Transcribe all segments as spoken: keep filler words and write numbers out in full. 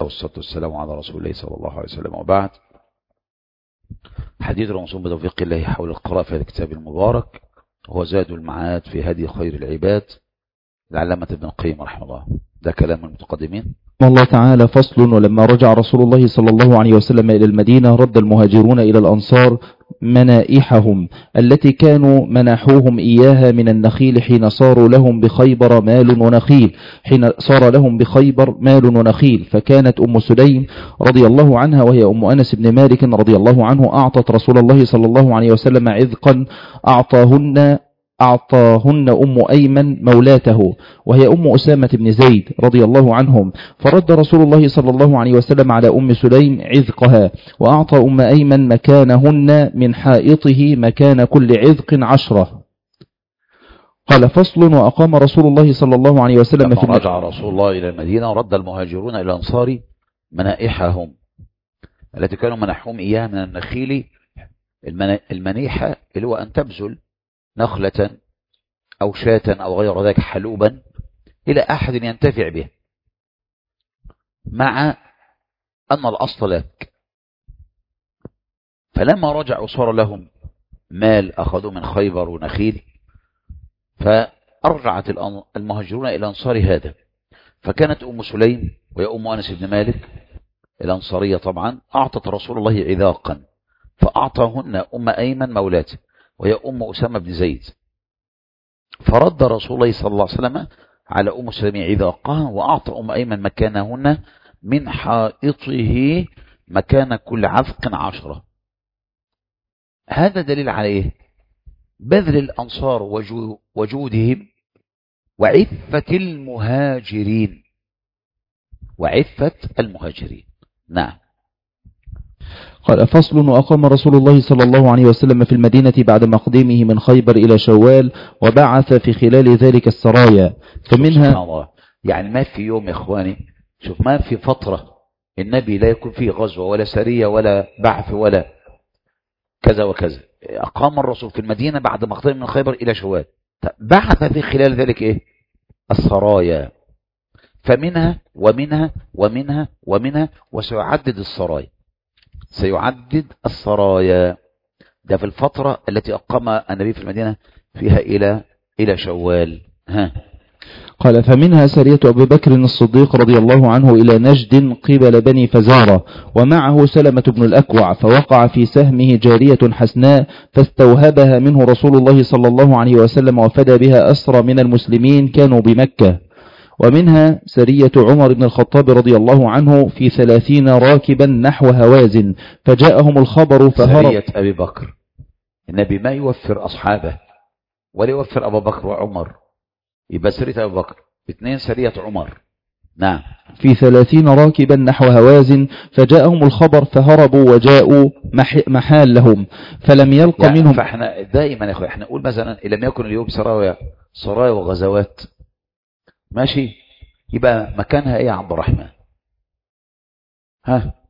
والصلاة والسلام على رسول الله صلى الله عليه وسلم، وبعد. حديث الموصول بتوفيق الله حول القراءة في الكتاب المبارك هو زاد المعاد في هدي خير العباد لعلامة ابن القيم رحمه الله. ده كلام المتقدمين. الله تعالى: فصل: ولما رجع رسول الله صلى الله عليه وسلم إلى المدينة رد المهاجرون إلى الأنصار منائحهم التي كانوا منحوهم إياها من النخيل حين صاروا لهم بخيبر مال ونخيل حين صار لهم بخيبر مال ونخيل فكانت أم سليم رضي الله عنها وهي أم أنس بن مالك رضي الله عنه أعطت رسول الله صلى الله عليه وسلم عذقا أعطاهن أعطاهن أم أيمن مولاته وهي أم أسامة بن زيد رضي الله عنهم، فرد رسول الله صلى الله عليه وسلم على أم سليم عذقها وأعطى أم أيمن مكانهن من حائطه مكان كل عذق عشرة. قال: فصل: وأقام رسول الله صلى الله عليه وسلم في رجع رسول الله إلى المدينة رد المهاجرون إلى الأنصار منائحهم التي كانوا منحهم إياها من النخيل. المنيحة اللي هو أن تبذل نخلة أو شاة أو غير ذلك حلوبا إلى أحد ينتفع به، مع أن الأصل لك. فلما رجعوا صار لهم مال أخذوا من خيبر ونخيل، فأرجعت المهاجرون إلى أنصار هذا. فكانت أم سليم وهي أم أنس بن مالك الأنصارية طبعا أعطت رسول الله عذاقا، فأعطاهن أم أيمن مولاته وهي أم أسامة بن زيد. فرد رسول الله صلى الله عليه وسلم على أم سلمة عذاقها وأعطى أم أيمن مكانهن من حائطه مكان كل عذق عشرة. هذا دليل على إيه؟ بذل الأنصار وجودهم وعفة المهاجرين وعفة المهاجرين. نعم. قال: فصل: وأقام رسول الله صلى الله عليه وسلم في المدينة بعد مقدمه من خيبر إلى شوال وبعث في خلال ذلك السرايا. فمنها الله. يعني ما في يوم يا إخواني، شوف، ما في فترة النبي لا يكون فيه غزوة ولا سرية ولا بعث ولا كذا وكذا. أقام الرسول في المدينة بعد مقدمه من خيبر إلى شوال، بعث في خلال ذلك إيه؟ السرايا. فمنها ومنها ومنها ومنها وسيعدد السرايا سيعدد السرايا ده في الفترة التي أقام النبي في المدينة فيها إلى إلى شوال. ها. قال: فمنها سرية أبي بكر الصديق رضي الله عنه إلى نجد قبل بني فزارة ومعه سلمة بن الأكوع، فوقع في سهمه جارية حسناء فاستوهبها منه رسول الله صلى الله عليه وسلم وفدى بها أسرى من المسلمين كانوا بمكة. ومنها سرية عمر بن الخطاب رضي الله عنه في ثلاثين راكبا نحو هوازن فجاءهم الخبر فهرب. سرية أبي بكر، النبي ما يوفر أصحابه ولا يوفر أبو بكر وعمر، يبقى سرية أبي بكر، اثنين سرية عمر. نعم. في ثلاثين راكبا نحو هوازن فجاءهم الخبر فهربوا وجاءوا محال لهم فلم يلق يعني منهم. فاحنا دائما يا أخوة احنا نقول مثلا لم يكن اليوم سرايا سرايا وغزوات، ماشي، يبقى مكانها ايه يا عبد الرحمن؟ ها،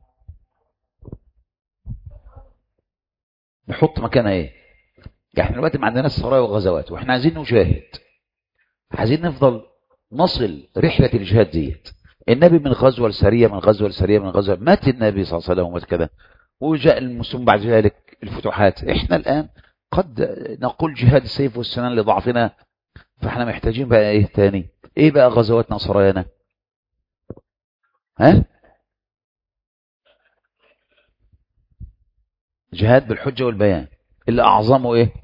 نحط مكانها ايه؟ يعني احنا دلوقتي ما عندناش سرايا وغزوات واحنا عايزين نجاهد، عايزين نفضل نصل رحلة الجهاد ديت. النبي من غزوة لسرية من غزوة لسرية من غزوة، مات النبي صلى الله عليه وسلم وكذا، وجاء المسلمون بعد ذلك الفتوحات. احنا الآن قد نقول جهاد السيف والسنان لضعفنا، فاحنا محتاجين بقى ايه تاني؟ ايه بقى غزواتنا وسرايانا؟ ها؟ جهاد بالحجة والبيان اللي اعظمه ايه؟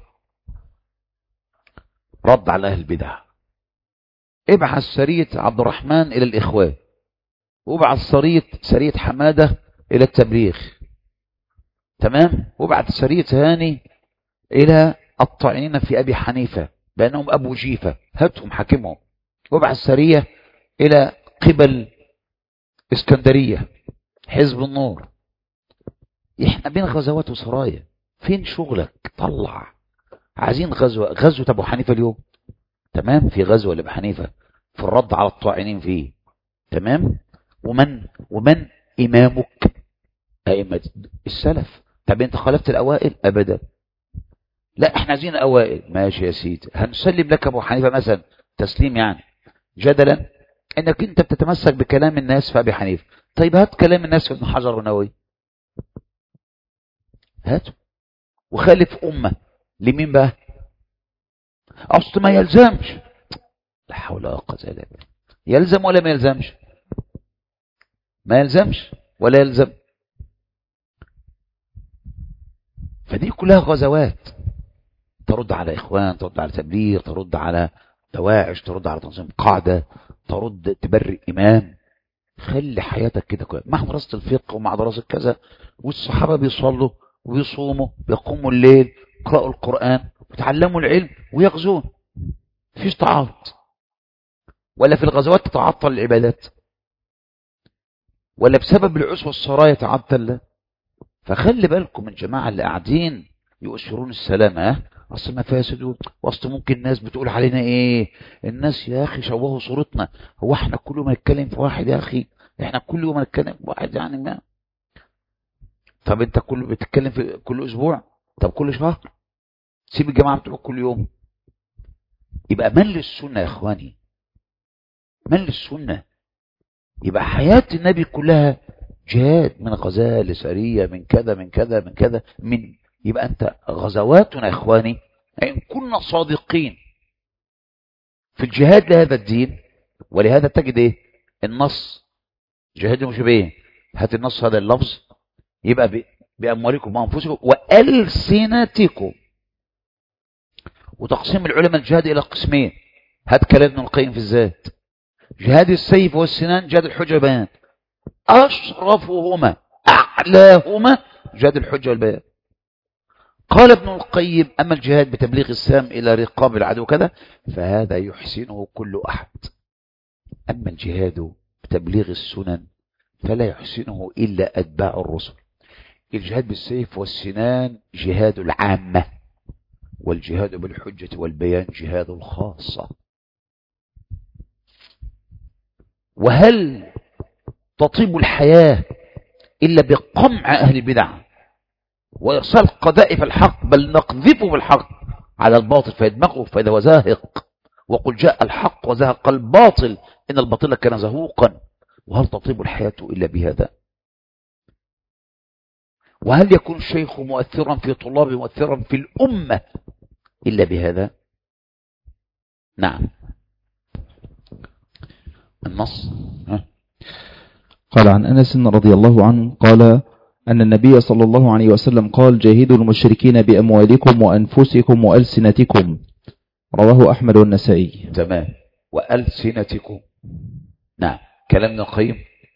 رد على اهل البدع. ابعث سرية عبد الرحمن الى الاخوان، وابعث سرية سرية حمادة الى التبليغ، تمام، وابعث سرية هاني الى الطاعنين في ابي حنيفة بانهم ابو جيفة، هاتهم حاكمهم، وابعث سرية الى قبل اسكندرية حزب النور. احنا بين غزوات وسرايا، فين شغلك؟ طلع. عايزين غزوة غزوة ابو حنيفة اليوم، تمام، في غزوة لابو حنيفة في الرد على الطاعنين فيه، تمام. ومن ومن امامك؟ ائمة السلف. طب انت خالفت الاوائل؟ ابدا. لا احنا عايزين اوائل، ماشي يا سيدي، هنسلم لك ابو حنيفة مثلا تسليم يعني جدلا انك انت بتتمسك بكلام الناس في ابي حنيفة، طيب هات كلام الناس ابن حجر ونووي، هاته وخالف أمة لمين بقى؟ أصل ما يلزمش. لا حول ولا قوة إلا بالله. يلزم ولا ما يلزمش؟ ما يلزمش ولا يلزم. فدي كلها غزوات، ترد على إخوان، ترد على تبليغ، ترد على دواعش، ترد على تنظيم قاعدة، ترد تبرئ إمام. خلي حياتك كده كويس مع دراسة الفقه ومع دراسة كذا، والصحابة بيصلوا ويصوموا ويقوموا الليل يقرأوا القرآن ويتعلموا العلم ويغزون. مفيش تعارض، ولا في الغزوات تتعطل العبادات، ولا بسبب العسوة والسرايا يتعطل. فخلي بالكم من جماعة اللي قاعدين يؤثرون السلامة، اصل مفاسد، واصل ممكن الناس بتقول علينا ايه، الناس يا اخي شوهوا صورتنا، هو احنا كل يوم نتكلم في واحد يا اخي، احنا كل يوم نتكلم في واحد يعني ما. طب انت كل بتتكلم في كل اسبوع، طب كل شهر، سيب الجماعة بتوع كل يوم. يبقى من للسنة يا اخواني، من للسنة. يبقى حياة النبي كلها جهاد، من غزاة لسرية، من كذا من كذا من كذا من. يبقى انت غزواتنا يا اخواني ان كنا صادقين في الجهاد لهذا الدين. ولهذا تجد ايه النص، جهادوا مش بايه، هات النص هذا اللفظ، يبقى باموالكم وانفسكم والسنتكم. وتقسيم العلماء الجهاد الى قسمين، هات كلام ابن القيم في الذات، جهاد السيف والسنان، جهاد الحجه والبيان. اشرفهما اعلاهما جهاد الحجه والبيان. قال ابن القيم اما الجهاد بتبليغ السام الى رقاب العدو كذا فهذا يحسنه كل احد، اما الجهاد بتبليغ السنن فلا يحسنه الا اتباع الرسل. الجهاد بالسيف والسنان جهاد العامه، والجهاد بالحجه والبيان جهاد الخاصه. وهل تطيب الحياه الا بقمع اهل البدع وإرسال قذائف الحق، بل نقذفه بالحق على الباطل فيدمغه فإذا هو زاهق. وقل جاء الحق وزهق الباطل إن الباطل كان زهوقا. وهل تطيب الحياة إلا بهذا؟ وهل يكون الشيخ مؤثرا في طلابه مؤثرا في الأمة إلا بهذا؟ نعم. النص ها؟ قال عن أنس رضي الله عنه قال أن النبي صلى الله عليه وسلم قال جاهدوا المشركين بأموالكم وأنفسكم وألسنتكم، رواه أحمد والنسائي. تمام. وألسنتكم، نعم. كلامنا قيم.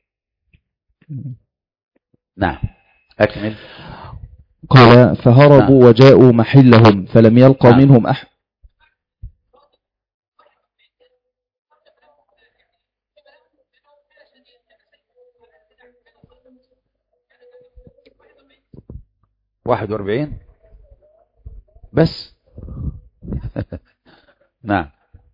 نعم أكمل. قال فهربوا نعم. وجاءوا محلهم فلم يلقى نعم. منهم أحد. واحد واربعين بس. نعم.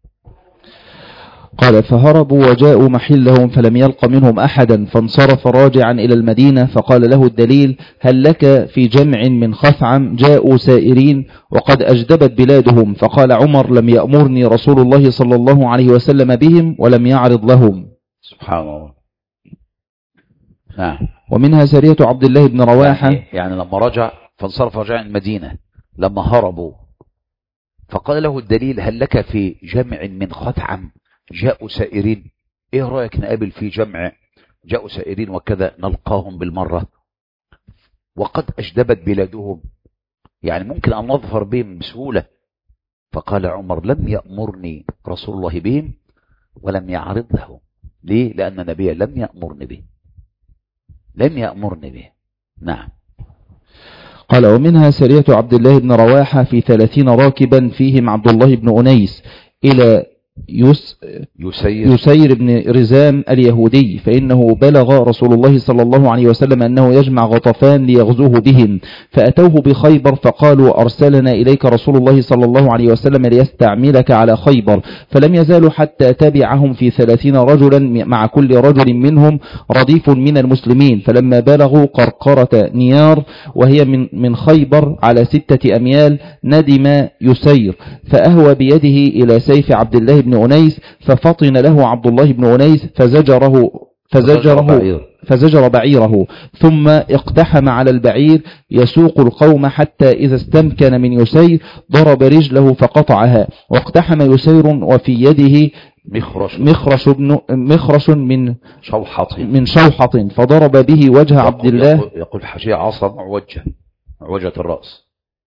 قال فهربوا وجاءوا محلهم فلم يلق منهم أحدا فانصرف راجعا إلى المدينة فقال له الدليل هل لك في جمع من خثعم جاءوا سائرين وقد أجدبت بلادهم؟ فقال عمر لم يأمرني رسول الله صلى الله عليه وسلم بهم ولم يعرض لهم. سبحان الله. نعم. ومنها سرية عبد الله بن رواحة، يعني, يعني لما رجع فانصرف رجع المدينة لما هربوا فقال له الدليل هل لك في جمع من خثعم جاءوا سائرين، ايه رأيك نقابل في جمع جاءوا سائرين وكذا نلقاهم بالمرة وقد أجدبت بلادهم، يعني ممكن أن نظفر بهم بسهولة. فقال عمر لم يأمرني رسول الله بهم ولم يعرض له. ليه؟ لأن النبي لم يأمرني به، لم يأمرني به. نعم. قال ومنها سرية عبد الله بن رواحة في ثلاثين راكبا فيهم عبد الله بن أنيس إلى يس يسير. يسير بن رزام اليهودي فإنه بلغ رسول الله صلى الله عليه وسلم أنه يجمع غطفان ليغزوه بهم فأتوه بخيبر فقالوا أرسلنا إليك رسول الله صلى الله عليه وسلم ليستعملك على خيبر، فلم يزالوا حتى تبعهم في ثلاثين رجلا مع كل رجل منهم رديف من المسلمين، فلما بلغوا قرقرة نيار وهي من من خيبر على ستة أميال ندم يسير فأهوى بيده إلى سيف عبد الله بن أنيس ففطن له عبد الله بن أنيس فزجره فزجره, فزجر بعيره ثم اقتحم على البعير يسوق القوم حتى إذا استمكن من يسير ضرب رجله فقطعها، واقتحم يسير وفي يده مخرش, مخرش, مخرش من شوحة من شوحة فضرب به وجه عبد الله. يقول, يقول حشي عصا معوجة معوجة الرأس.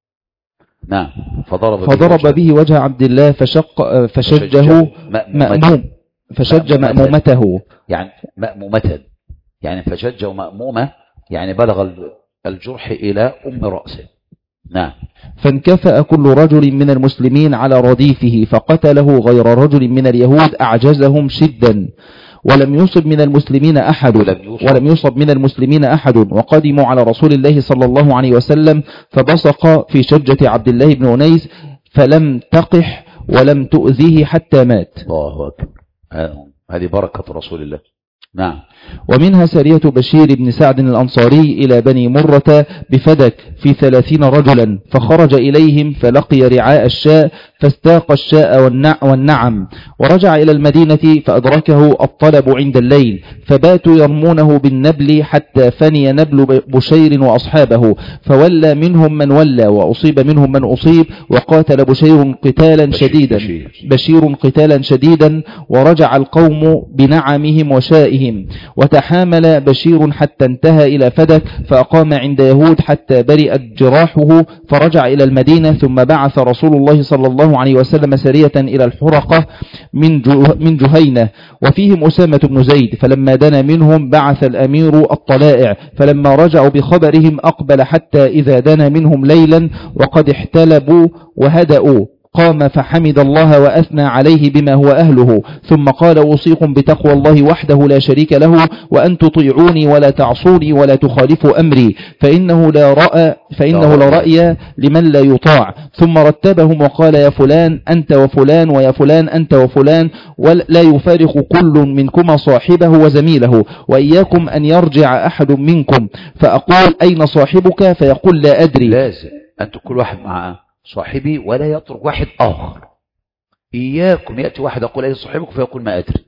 نعم. فضرب, فضرب به, به وجه عبد الله فشق فشجه مأموم فشج مأمومته يعني مأمومة يعني فشج مأمومة يعني بلغ الجرح إلى أم رأسه. نعم. فانكفأ كل رجل من المسلمين على رديفه فقتله غير رجل من اليهود أعجزهم شدا، ولم يصب من المسلمين أحد ولم يصب من المسلمين أحد وقدموا على رسول الله صلى الله عليه وسلم فبصق في شجة عبد الله بن أنيس فلم تقح ولم تؤذيه حتى مات. الله أكبر. هذه بركة رسول الله. نعم. ومنها سرية بشير بن سعد الأنصاري إلى بني مرة بفدك في ثلاثين رجلا، فخرج إليهم فلقي رعاء الشاء فاستاق الشاء والنعم، ورجع إلى المدينة فأدركه الطلب عند الليل، فباتوا يرمونه بالنبل حتى فني نبل بشير وأصحابه، فولى منهم من ولى وأصيب منهم من أصيب، وقاتل بشير قتالا شديدا بشير قتالا شديدا ورجع القوم بنعمهم وشائهم، وتحامل بشير حتى انتهى إلى فدك فأقام عند يهود حتى برئت جراحه، فرجع إلى المدينة. ثم بعث رسول الله صلى الله عليه وسلم سرية إلى الحرقة من جهينة وفيهم أسامة بن زيد، فلما دنا منهم بعث الأمير الطلائع، فلما رجعوا بخبرهم أقبل حتى إذا دنا منهم ليلا وقد احتلبوا وهدأوا قام فحمد الله وأثنى عليه بما هو أهله، ثم قال أوصيكم بتقوى الله وحده لا شريك له، وأن تطيعوني ولا تعصوني ولا تخالفوا أمري، فإنه لا رأى فإنه لا رأي لمن لا يطاع. ثم رتبهم وقال يا فلان أنت وفلان ويا فلان أنت وفلان، ولا يفارق كل منكما صاحبه وزميله، وإياكم أن يرجع أحد منكم فأقول أين صاحبك فيقول لا أدري. لازم أنت كل واحد معه صاحبي ولا يترك واحد آخر. إياكم يأتي واحد يقول أي صاحبك فيقول ما أدري.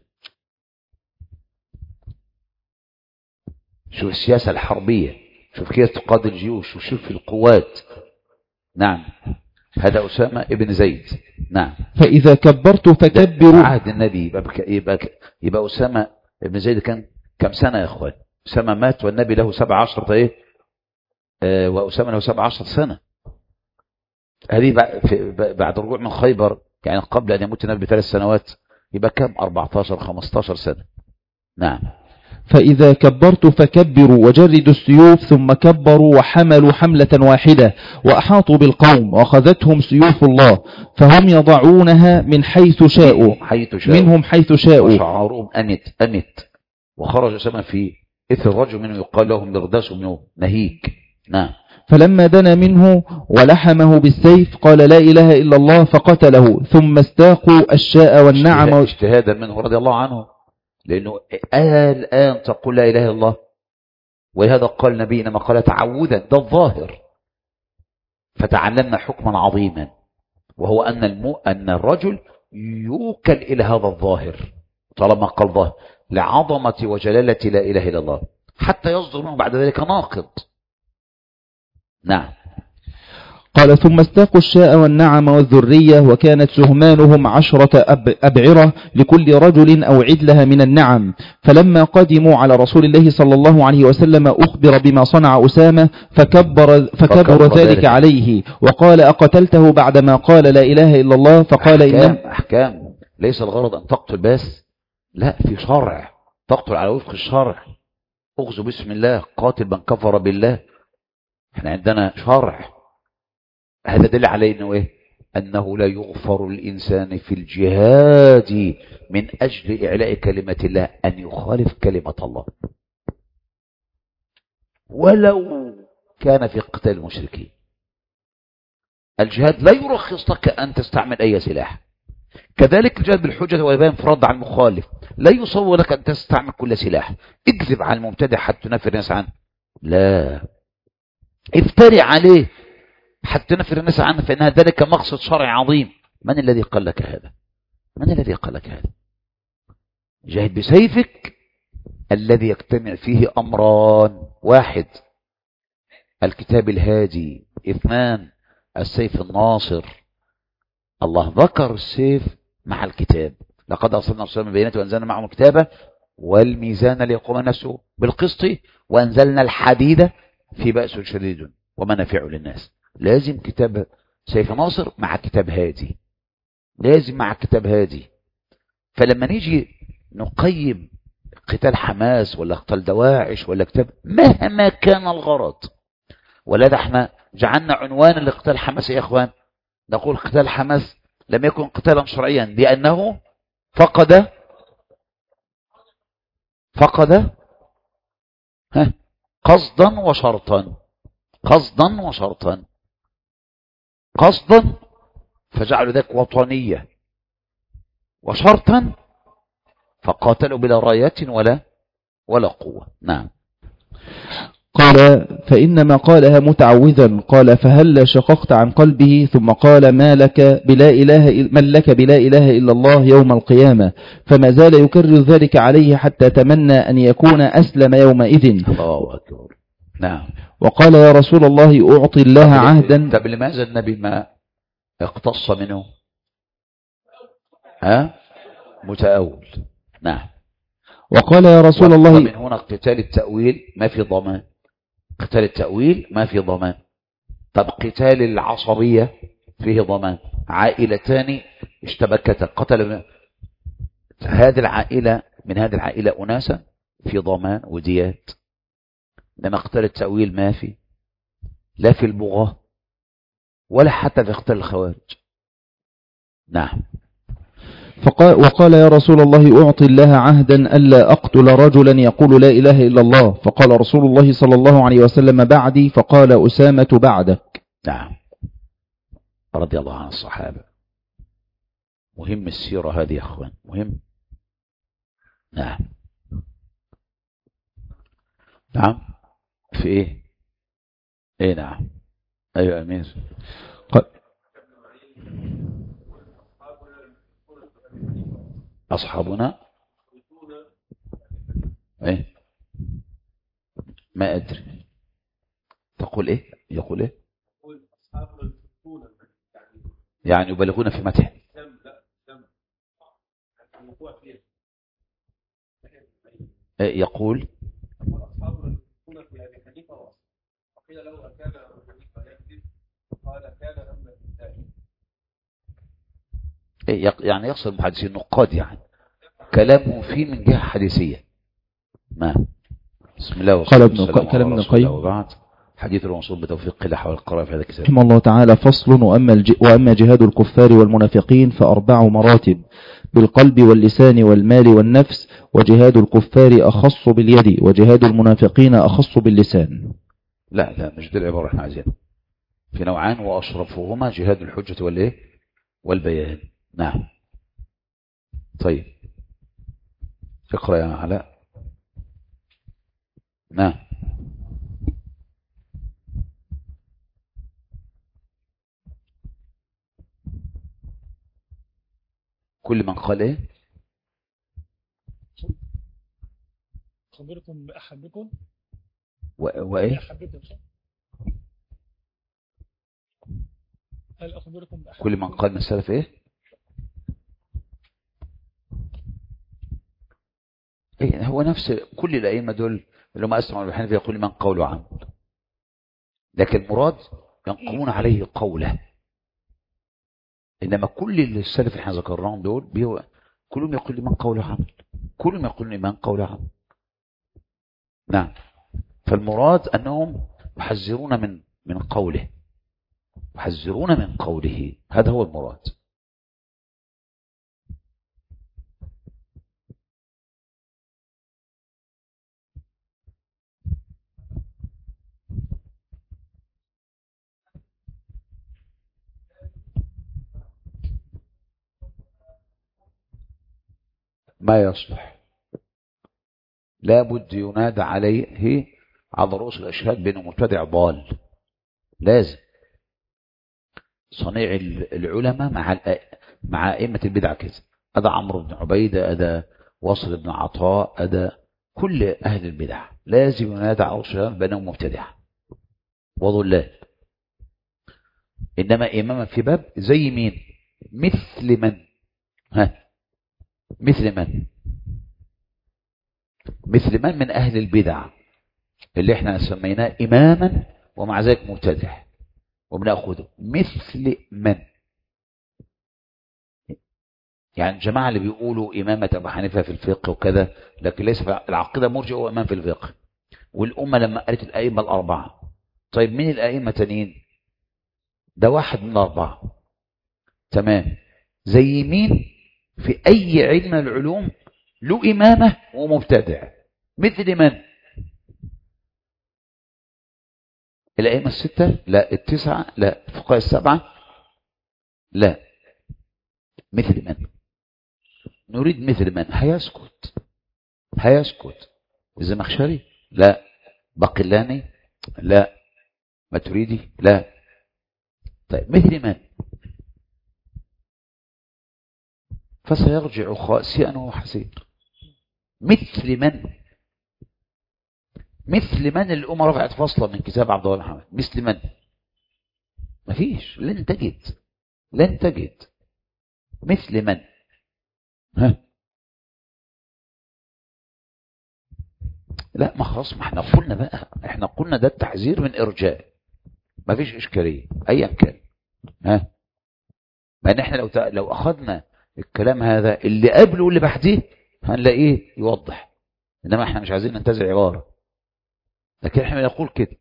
شوف السياسة الحربية، شوف كيف تقاد الجيوش، وشوف القوات. نعم. هذا أسامة ابن زيد. نعم. فإذا كبرت فكبروا. عهد النبي يبقى, يبقى, يبقى أسامة ابن زيد كان كم سنة يا أخوان؟ أسامة مات والنبي له سبع عشرة إيه آه وأسامة له سبع عشرة سنة. هذه بعد الرجوع من خيبر، يعني قبل أن يموت النبي بثلاث سنوات، يبقى كم أربعتاشر خمستاشر سنة. نعم. فإذا كبرت فكبروا وجردوا السيوف، ثم كبروا وحملوا حملة واحدة وأحاطوا بالقوم وأخذتهم سيوف الله، فهم يضعونها من حيث شاءوا منهم حيث شاءوا وشعارهم أنت أنت. وخرج أسامة في إثر رجل منه يقال لهم مغداس بن نهيك. نعم. فلما دنا منه ولحمه بالسيف قال لا إله إلا الله فقتله، ثم استاقوا الشاء والنعم اجتهادا منه رضي الله عنه، لأنه الآن تقول لا إله إلا الله، ولهذا قال نبينا ما قال تعوذا، ده الظاهر. فتعلمنا حكما عظيما، وهو أن, المو... أن الرجل يوكل إلى هذا الظاهر طالما قال ظاهر لعظمة وجلالة لا إله إلا الله، حتى يصدر منه بعد ذلك ناقض. نعم. قال ثم استاقوا الشاء والنعم والذرية، وكانت سهمانهم عشرة أب أبعرة لكل رجل أو عدلها من النعم. فلما قدموا على رسول الله صلى الله عليه وسلم أخبر بما صنع أسامة فكبر, فكبر ذلك, ذلك عليه وقال أقتلته بعدما قال لا إله إلا الله؟ فقال أحكام, إن أحكام ليس الغرض أن تقتل بس، لا، في شرع تقتل على وفق الشرع. أخذ بسم الله قاتل من كفر بالله. احنا عندنا شرع. هذا دل على انه ايه؟ انه لا يغفر الانسان في الجهاد من اجل اعلاء كلمة الله ان يخالف كلمة الله، ولو كان في قتال المشركين. الجهاد لا يرخص لك ان تستعمل اي سلاح. كذلك الجهاد بالحجة والبيان فرض على المخالف، لا يصور لك ان تستعمل كل سلاح. اكذب على المبتدع حتى تنفر الناس عنه، لا، افتري عليه حتى نفر الناس عنه، فإن ذلك مقصد شرعي عظيم. من الذي قال لك هذا؟ من الذي قال لك هذا؟ جاهد بسيفك الذي يجتمع فيه أمران: واحد الكتاب الهادي، اثنان السيف الناصر. الله ذكر السيف مع الكتاب: لقد أرسلنا رسولا بالبينات وأنزلنا معهم الكتاب والميزان ليقوم الناس بالقسط وأنزلنا الحديد في بأس شديد ومنافع للناس. لازم كتاب سيف ناصر مع كتاب هادي، لازم مع كتاب هادي. فلما نيجي نقيم قتال حماس ولا قتال دواعش ولا كتاب، مهما كان الغرض، ولا احنا جعلنا عنوان لقتال حماس يا اخوان، نقول قتال حماس لم يكن قتالا شرعيا لأنه فقد فقد ها قصدا وشرطا، قصدا وشرطا. قصدا فجعلوا ذلك وطنية، وشرطا فقاتلوا بلا رايات ولا ولا قوة. نعم. قال: فإنما قالها متعوذا. قال: فهل شققت عن قلبه؟ ثم قال: ما لك بلا إله من لك بلا إله إلا الله يوم القيامة. فما زال يكرر ذلك عليه حتى تمنى أن يكون أسلم يومئذ. الله أكبر. نعم. وقال: يا رسول الله أعطي الله عهدا. طب لماذا النبي ما اقتص منه؟ ها متأول. نعم. وقال: يا رسول الله، من هنا قتال التأويل ما في ضمان، قتال التأويل ما في ضمان. طب قتال العصبية فيه ضمان، عائلتان اشتبكتا قتل هذه العائلة من هذه العائلة أناسا في ضمان وديات. لما قتال التأويل ما في، لا في البغاة ولا حتى في قتال الخوارج. نعم. فقال وقال: يا رسول الله أعطي الله عهدا ألا أقتل رجلا يقول لا إله إلا الله. فقال رسول الله صلى الله عليه وسلم: بعدي. فقال أسامة: بعدك. نعم. رضي الله عن الصحابة. مهم السيرة هذه يا أخوان، مهم. نعم. نعم. في إيه؟ إيه نعم. أيوة أمير. قال: أصحابنا إيه؟ ما أدري. تقول إيه؟ يقول إيه؟ يعني يبالغون في مدح. إيه يقول؟ إيه يعني يقصد المحدثين النقاد، يعني كلامه فيه من جهة حديثية. ما بسم الله والصلاة والسلام على رسول الله وبعد. حديث الموصول بتوفيق الله حول القراءة في هذا الكتاب. رحمه الله تعالى. فصل: وأما, وأما جهاد الكفار والمنافقين فأربع مراتب: بالقلب واللسان والمال والنفس. وجهاد الكفار أخص باليد، وجهاد المنافقين أخص باللسان. لا لا مش دي العبارة احنا عايزينها. في نوعان وأشرفهما جهاد الحجة والإيه والبيان. نعم. طيب اقرأ يا علاء. نعم. كل من قال ايه؟ أخبركم بأحدكم وإيه؟ هل أخبركم بأحدكم كل من قال من السلف ايه؟ ايه هو نفس كل الأئمة دول اللي هم أسمعوا الحنفية يقول من قوله عمل، لكن المراد ينقمون عليه قوله. إنما كل السلف اللي احنا ذكرناهم دول بيو... كلهم يقول من قوله عمل، كلهم يقول من قوله عمل. نعم. فالمراد أنهم يحذرون من من قوله، يحذرون من قوله، هذا هو المراد. ما يصلح لابد ينادى عليه على رؤوس الأشهاد بأنه مبتدع ضال. لازم صنيع العلماء مع مع أئمة البدع كده. هذا عمرو بن عبيدة، هذا واصل بن عطاء، هذا كل أهل البدع لازم ينادى على الرسول بأنهم مبتدع وضلال. إنما إماما في باب زي مين؟ مثل من؟ ها مثل من؟ مثل من من أهل البدع اللي احنا سميناه إماما ومع ذلك مبتدع وبنأخذه مثل من؟ يعني الجماعة اللي بيقولوا إمامة أبو حنيفة في الفقه وكذا، لكن ليس في العقيدة مرجع هو إمام في الفقه. والأمة لما قالت الأئمة الأربعة، طيب مين الأئمة تانيين؟ ده واحد من الأربعة. تمام. زي مين في أي علم من العلوم له إمامة ومبتدع؟ مثل من؟ الأئمة الستة؟ لا. التسعة؟ لا. الفقهاء السبعة؟ لا. مثل من؟ نريد مثل من؟ هيسكت هيسكت. الزمخشري؟ لا. بقلاني؟ لا. ماتريدي؟ لا. طيب مثل من؟ فسيرجع خاسئا وحسير. مثل من؟ مثل من الأمة رفعت فصلا من كتاب عبد الله محمد؟ مثل من؟ مفيش. لن تجد لن تجد مثل من؟ ها؟ لا ما خلاص، ما احنا قلنا بقى، احنا قلنا ده التحذير من إرجاء، مفيش إشكالية أيا كان. ها؟ لأن احنا لو لو أخذنا الكلام هذا اللي قبله واللي بعديه هنلاقيه يوضح، إنما احنا مش عايزين ننتزع عبارة، لكن احنا نقول كده.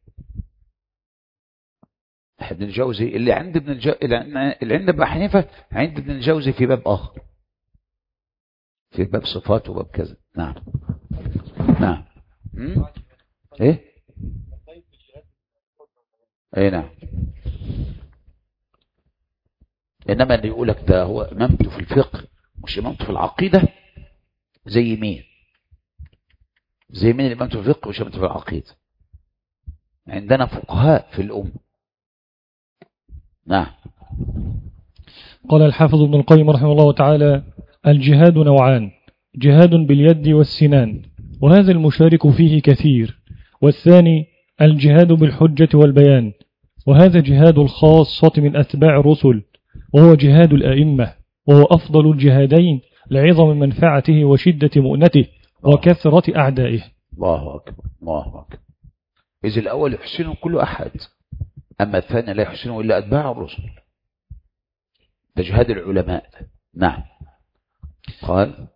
ابن الجوزي اللي عند ابن الجو... اللي عند ابن حنيفة عند ابن الجوزي في باب آخر، في باب صفات وباب كذا. نعم نعم. م? ايه ايه نعم. انما اللي يقول لك ده هو امامته في الفقه مش امامته في العقيدة، زي مين؟ زي مين اللي امامته في الفقه مش امامته في العقيدة؟ عندنا فقهاء في الأمة. نعم. قال الحافظ ابن القيم رحمه الله تعالى: الجهاد نوعان، جهاد باليد والسنان وهذا المشارك فيه كثير، والثاني الجهاد بالحجة والبيان وهذا جهاد الخاصة من أتباع الرسل، وهو جهاد الأئمة، وهو أفضل الجهادين لعظم منفعته وشدة مؤنته وكثرة أعدائه. الله أكبر الله أكبر. إذا الأول يحسنه كل أحد، أما الثاني لا يحسنه إلا أتباع الرسل، ده جهاد العلماء. نعم. قال